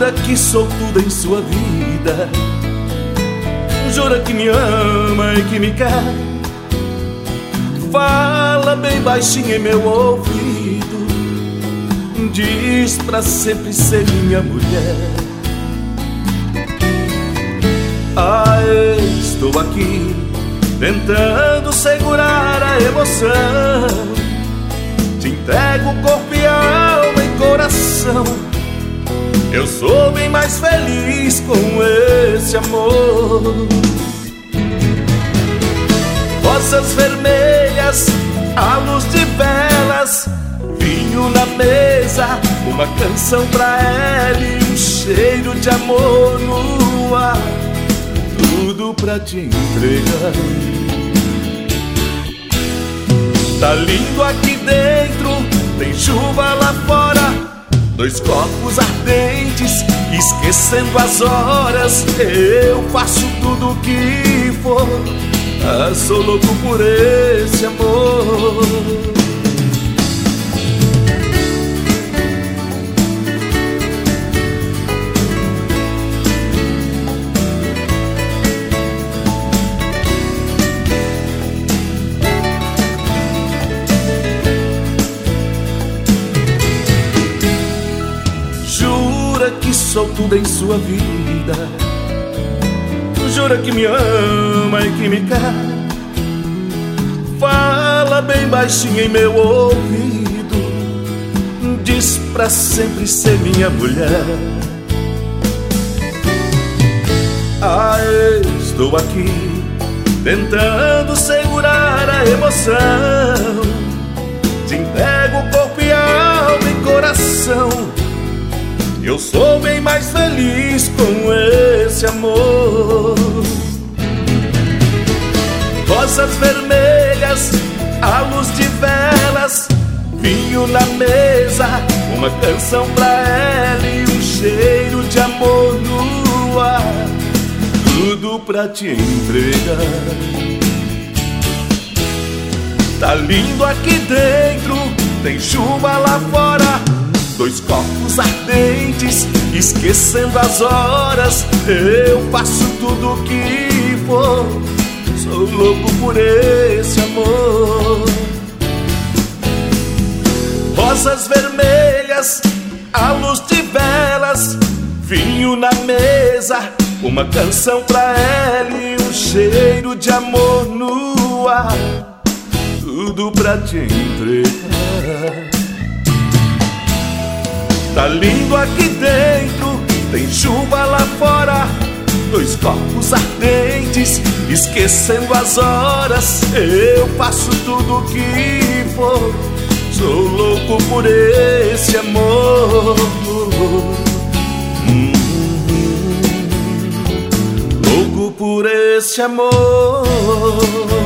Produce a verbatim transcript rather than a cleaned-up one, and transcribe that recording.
Jura que sou tudo em sua vida, jura que me ama e que me quer. Fala bem baixinho em meu ouvido, diz pra sempre ser minha mulher. Ah, estou aqui tentando segurar a emoção, te entrego corpo e alma e coração. Eu sou bem mais feliz com esse amor. Rosas vermelhas, a luz de velas, vinho na mesa, uma canção pra ela e um cheiro de amor no ar, tudo pra te entregar. Tá lindo aqui dentro, tem chuva lá fora, dois corpos ardentes, esquecendo as horas. Eu faço tudo o que for, ah, sou louco por esse amor. Jura que sou tudo em sua vida, jura que me ama e que me quer. Fala bem baixinho em meu ouvido, diz pra sempre ser minha mulher. Ah, estou aqui tentando segurar a emoção, te entrego corpo e alma e coração. Eu sou bem mais feliz com esse amor. Rosas vermelhas, a luz de velas, vinho na mesa, uma canção pra ela e um cheiro de amor no ar, tudo pra te entregar. Tá lindo aqui dentro, tem chuva lá fora, dois corpos ardentes, esquecendo as horas. Eu faço tudo o que for, sou louco por esse amor. Rosas vermelhas, a luz de velas, vinho na mesa, uma canção pra ela e um cheiro de amor no ar, tudo pra te entregar. Tá lindo aqui dentro, tem chuva lá fora, dois corpos ardentes, esquecendo as horas. Eu faço tudo o que for, sou louco por esse amor. Hum, louco por esse amor.